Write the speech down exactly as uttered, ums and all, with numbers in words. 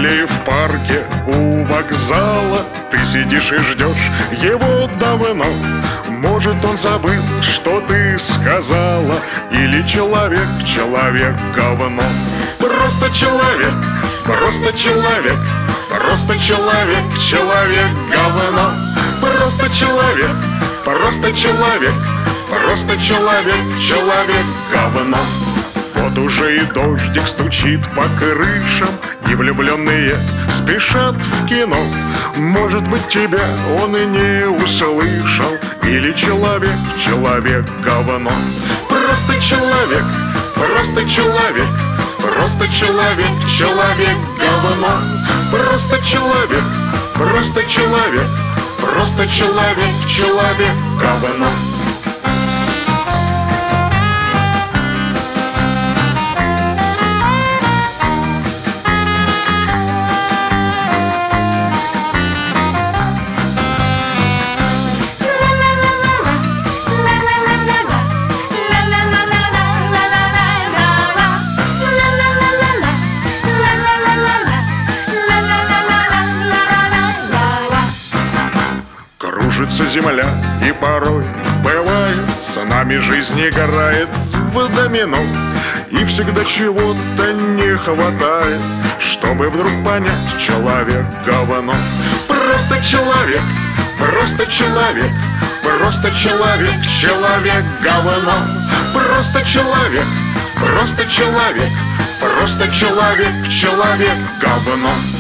Или в парке у вокзала ты сидишь и ждешь его давно. Может, он забыл, что ты сказала, или человек, человек говно. Просто человек, просто человек, просто человек, человек говно. Просто человек, просто человек, просто человек, человек говно. Вот уже и дождик стучит по крышам, и влюбленные спешат в кино. Может быть, тебя он и не услышал, или человек, человек говно. Просто человек, просто человек, просто человек, человек говно. Просто человек, просто человек, просто человек, человек говно. Кружится земля, и порой бывает, с нами жизнь играет в домино. И всегда чего-то не хватает, чтобы вдруг понять: человек говно. Просто человек, просто человек, просто человек, человек говно. Просто человек, просто человек, просто человек, человек говно.